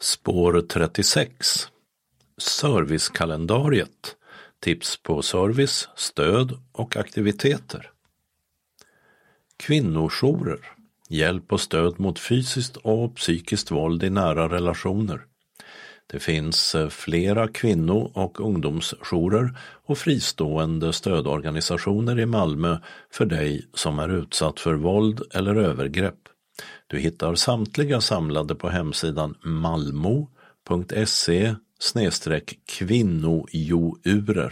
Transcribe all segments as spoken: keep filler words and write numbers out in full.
Spår trettiosex. Servicekalendariet. Tips på service, stöd och aktiviteter. Kvinnojourer. Hjälp och stöd mot fysiskt och psykiskt våld i nära relationer. Det finns flera kvinno- och ungdomsjourer och fristående stödorganisationer i Malmö för dig som är utsatt för våld eller övergrepp. Du hittar samtliga samlade på hemsidan malmo punkt se snedstreck kvinnojourer.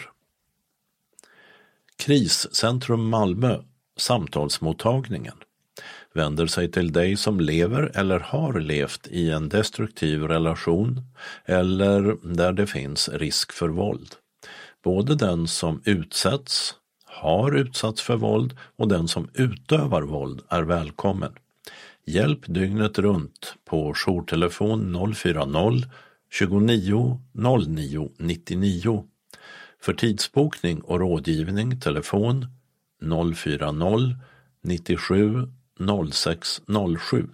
Kriscentrum Malmö, samtalsmottagningen, vänder sig till dig som lever eller har levt i en destruktiv relation eller där det finns risk för våld. Både den som utsätts, har utsatts för våld och den som utövar våld är välkommen. Hjälp dygnet runt på jourtelefon noll fyra noll tjugonio noll nio nittionio. För tidsbokning och rådgivning telefon noll fyra noll nittiosju noll sex noll sju.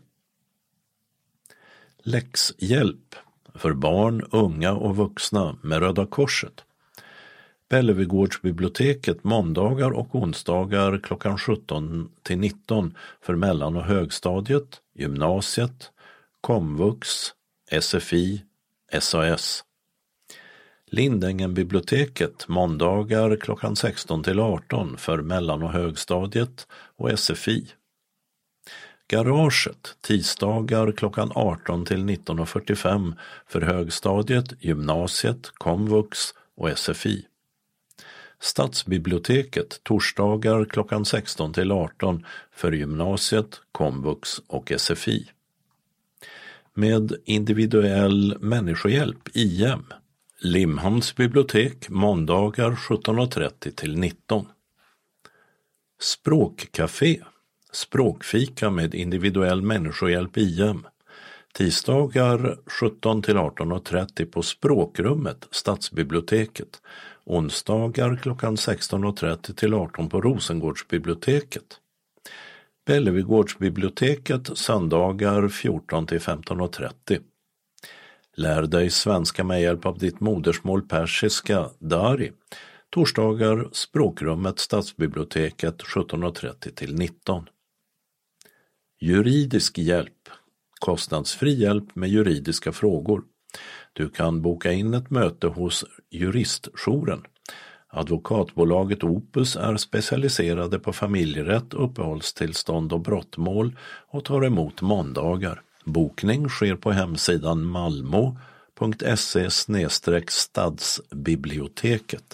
Läxhjälp för barn, unga och vuxna med Röda Korset. Bellevigårdsbiblioteket måndagar och onsdagar klockan sjutton till nitton för mellan- och högstadiet, gymnasiet, komvux, S F I, S A S. Lindängenbiblioteket måndagar klockan sexton till arton för mellan- och högstadiet och S F I. Garaget tisdagar klockan arton till nitton fyrtiofem för högstadiet, gymnasiet, komvux och S F I. Stadsbiblioteket torsdagar klockan sexton till arton för gymnasiet, komvux och S F I. Med individuell människohjälp I M. Limhamns bibliotek måndagar sjutton trettio till nitton. Språkcafé. Språkfika med individuell människohjälp I M. Tisdagar sjutton till arton trettio på Språkrummet, Stadsbiblioteket. Onsdagar klockan sexton trettio till arton på Rosengårdsbiblioteket. Bellevigårdsbiblioteket söndagar fjorton till femton trettio. Lär dig svenska med hjälp av ditt modersmål persiska, Dari. Torsdagar Språkrummet, Stadsbiblioteket sjutton trettio till nitton. Juridisk hjälp. Kostnadsfri hjälp med juridiska frågor. Du kan boka in ett möte hos juristjouren. Advokatbolaget Opus är specialiserade på familjerätt, uppehållstillstånd och brottmål och tar emot måndagar. Bokning sker på hemsidan malmo punkt se snedstreck stadsbiblioteket.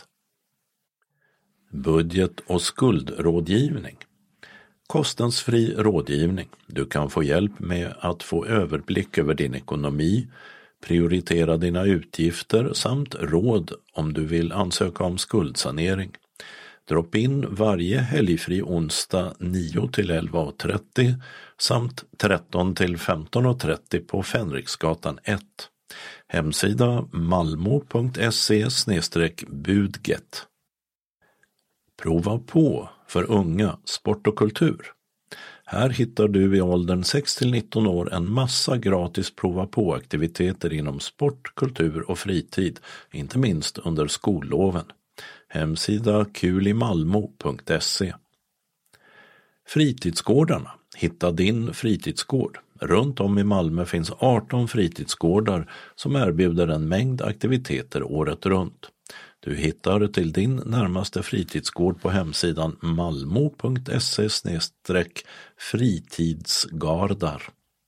Budget- och skuldrådgivning. Kostnadsfri rådgivning. Du kan få hjälp med att få överblick över din ekonomi, prioritera dina utgifter samt råd om du vill ansöka om skuldsanering. Drop in varje helgfri onsdag nio till elva trettio samt tretton till femton trettio på Fänriksgatan ett. Hemsida malmo punkt se snedstreck budget. Prova på för unga, sport och kultur. Här hittar du i åldern sex till nitton år en massa gratis prova på-aktiviteter inom sport, kultur och fritid, inte minst under skolloven. Hemsida kulimalmo punkt se. Fritidsgårdarna. Hitta din fritidsgård. Runt om i Malmö finns arton fritidsgårdar som erbjuder en mängd aktiviteter året runt. Du hittar till din närmaste fritidsgård på hemsidan malmo punkt se snedstreck fritidsgardar.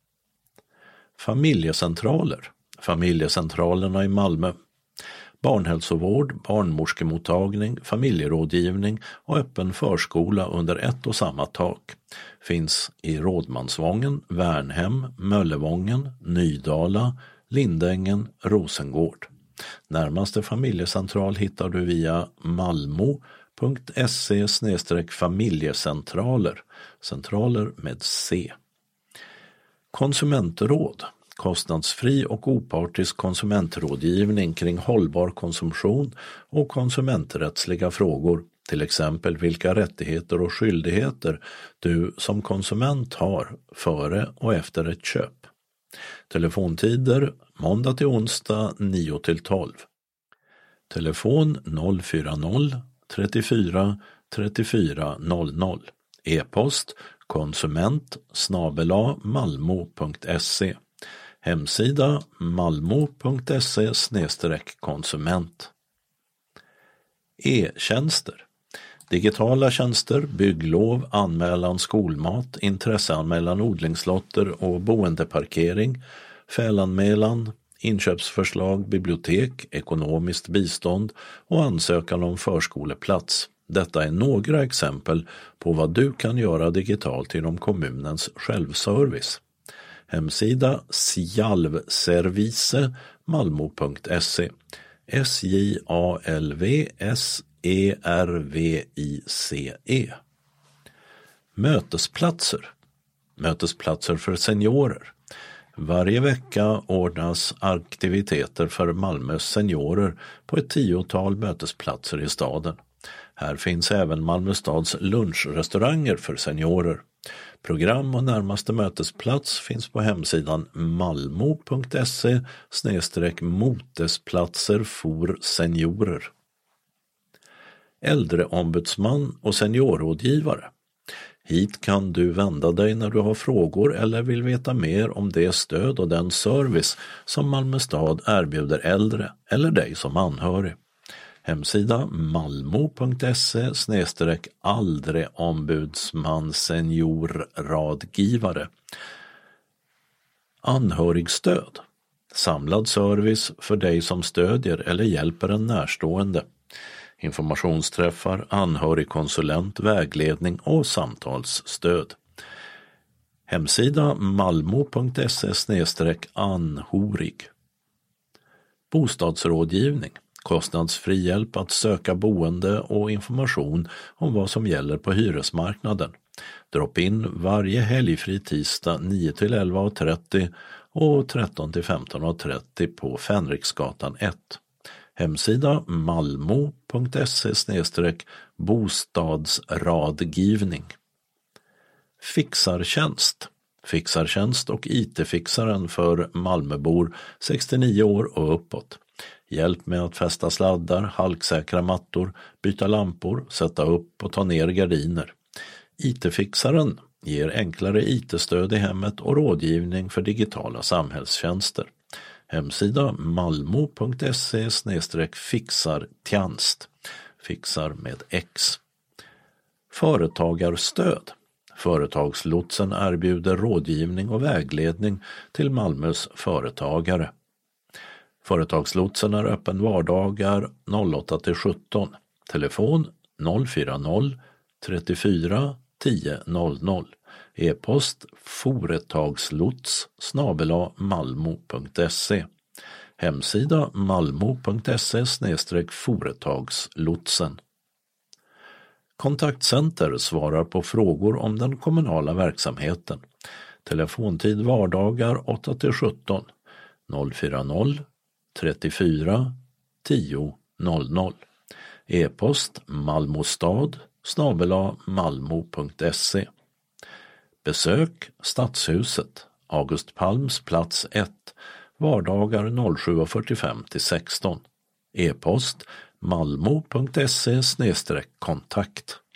Familjecentraler. Familjecentralerna i Malmö. Barnhälsovård, barnmorskemottagning, familjerådgivning och öppen förskola under ett och samma tak. Finns i Rådmansvången, Värnhem, Möllevången, Nydala, Lindängen, Rosengård. Närmaste familjecentral hittar du via malmo punkt se snedstreck familjecentraler, centraler med C. Konsumentråd. Kostnadsfri och opartisk konsumentrådgivning kring hållbar konsumtion och konsumenträttsliga frågor, till exempel vilka rättigheter och skyldigheter du som konsument har före och efter ett köp. Telefontider måndag till onsdag nio till tolv. Telefon noll fyra noll trettiofyra trettiofyra noll noll. E-post konsument snabel-a malmo punkt se. Hemsida malmo punkt se snedstreck konsument. E-tjänster. Digitala tjänster, bygglov, anmälan skolmat, intresseanmälan odlingslotter och boendeparkering, fälanmälan, inköpsförslag, bibliotek, ekonomiskt bistånd och ansökan om förskoleplats. Detta är några exempel på vad du kan göra digitalt inom kommunens självservice. Hemsida sjalvservice malmo punkt se. S J A L V S E R V I C E. Mötesplatser. Mötesplatser för seniorer. Varje vecka ordnas aktiviteter för Malmös seniorer på ett tiotal mötesplatser i staden. Här finns även Malmö stads lunchrestauranger för seniorer. Program och närmaste mötesplats finns på hemsidan malmo punkt se snedstreck motesplatser for seniorer. Äldreombudsman och seniorrådgivare. Hit kan du vända dig när du har frågor eller vill veta mer om det stöd och den service som Malmö stad erbjuder äldre eller dig som anhörig. Hemsida malmo punkt se snedstreck äldreombudsman seniorrådgivare. Anhörigstöd. Samlad service för dig som stödjer eller hjälper en närstående. Informationsträffar, anhörigkonsulent, vägledning och samtalsstöd. Hemsida malmo punkt se snedstreck anhorig. Bostadsrådgivning. Kostnadsfri hjälp att söka boende och information om vad som gäller på hyresmarknaden. Drop in varje helgfri tisdag nio till elva trettio och tretton till femton trettio på Fänriksgatan ett. Hemsida malmo punkt se snedstreck bostadsradgivning. Fixartjänst. Fixartjänst och I T-fixaren för Malmöbor sextionio år och uppåt. Hjälp med att fästa sladdar, halksäkra mattor, byta lampor, sätta upp och ta ner gardiner. I T-fixaren ger enklare I T-stöd i hemmet och rådgivning för digitala samhällstjänster. Hemsida malmo punkt se snedstreck fixartjänst. Fixar med X. Företagarstöd. Företagslotsen erbjuder rådgivning och vägledning till Malmös företagare. Företagslotsen är öppen vardagar åtta till sjutton. Telefon noll fyra noll trettiofyra tio noll noll. E-post företagslots snabel-a malmo punkt se. Hemsida malmo punkt se snedstreck företagslotsen. Kontaktcenter svarar på frågor om den kommunala verksamheten. Telefontid vardagar åtta till sjutton. noll fyra noll trettiofyra tio noll noll. E-post malmostad snabel-a malmo punkt se. Besök Stadshuset, August Palms plats ett, vardagar sju fyrtiofem till sexton. E-post malmo punkt se snedstreck kontakt.